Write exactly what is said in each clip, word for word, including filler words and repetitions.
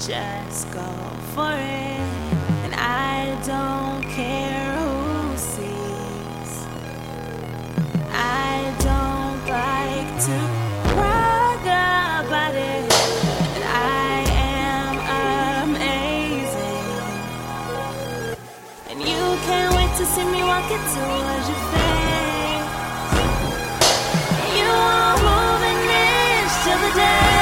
just go for it. And I don't care who sees. I don't like to brag about it. And I am amazing. And you can't wait to see me walking towards your face. And you won't move an inch till the day.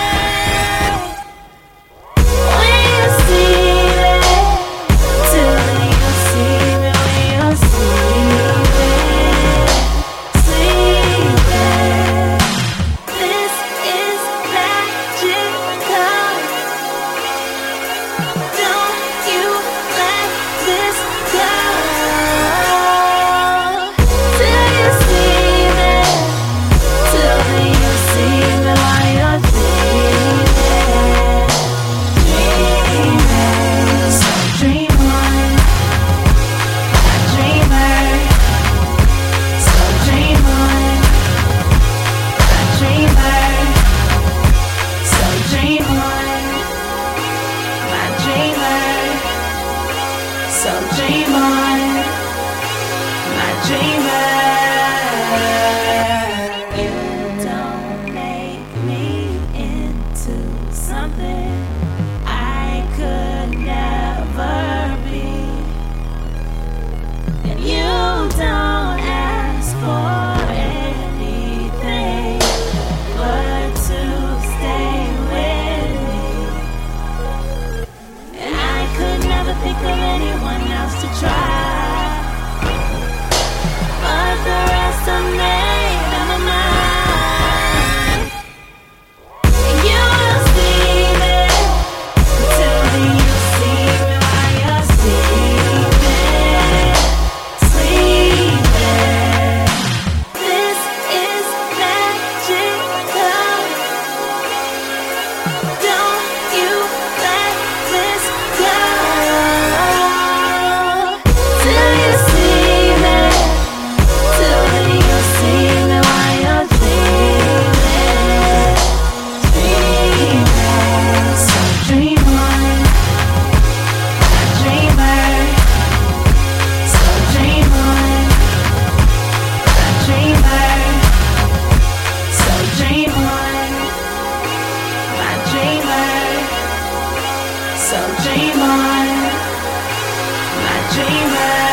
So dream on, my dreamer. You don't make me into something I could never be. And you don't ask for anything but to stay with me. And I could never think of anyone else to try, but the rest are made up my mind. And you will see me till you see me while you're sleeping, sleeping. This is magical. Don't you let this go. So dream on, my dreamer.